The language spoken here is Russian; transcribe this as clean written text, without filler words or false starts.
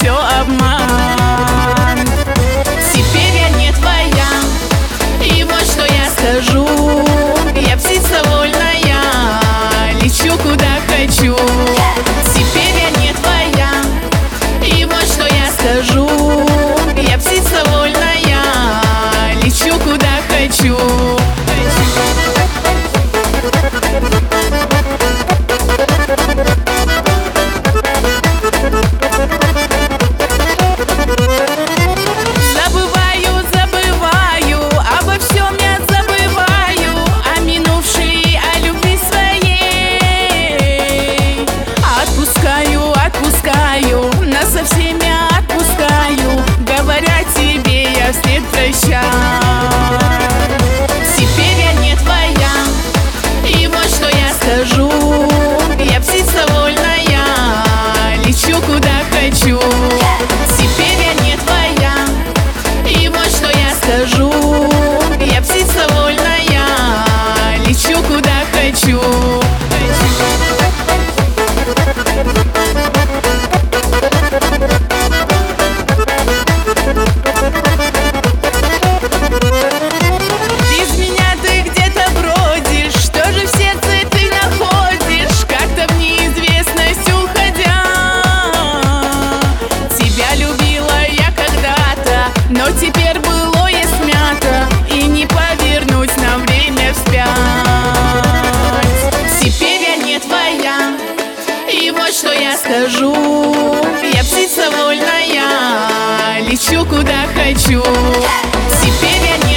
все обман. Теперь я не твоя, и вот что я скажу: я птица вольная, лечу куда хочу. Теперь я не твоя, и вот что я скажу: я птица вольная, лечу куда хочу. Забываю обо всем, я забываю о минувшей, о любви своей. Отпускаю, насовсем я отпускаю, говоря тебе я вслед прощай. Теперь я не твоя, и вот что я скажу: я птица вольная, лечу куда хочу. Теперь я не твоя, и вот что я скажу: я птица вольная, лечу куда хочу. Без меня ты где-то бродишь, что же в сердце ты находишь, как-то в неизвестность уходя. Тебя любила я когда-то, но теперь былое смято, и не повернуть нам время вспять. Теперь я не твоя, и вот что я скажу: я птица вольная, лечу куда хочу. Теперь я не